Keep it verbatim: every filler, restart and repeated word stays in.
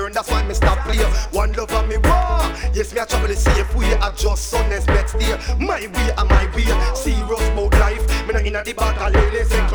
learn, that's why me stop play. One love and me war. Yes, me a travel the safe way. I just son next day. My way and my way. Serious about life. Me not inna the battle, ladies.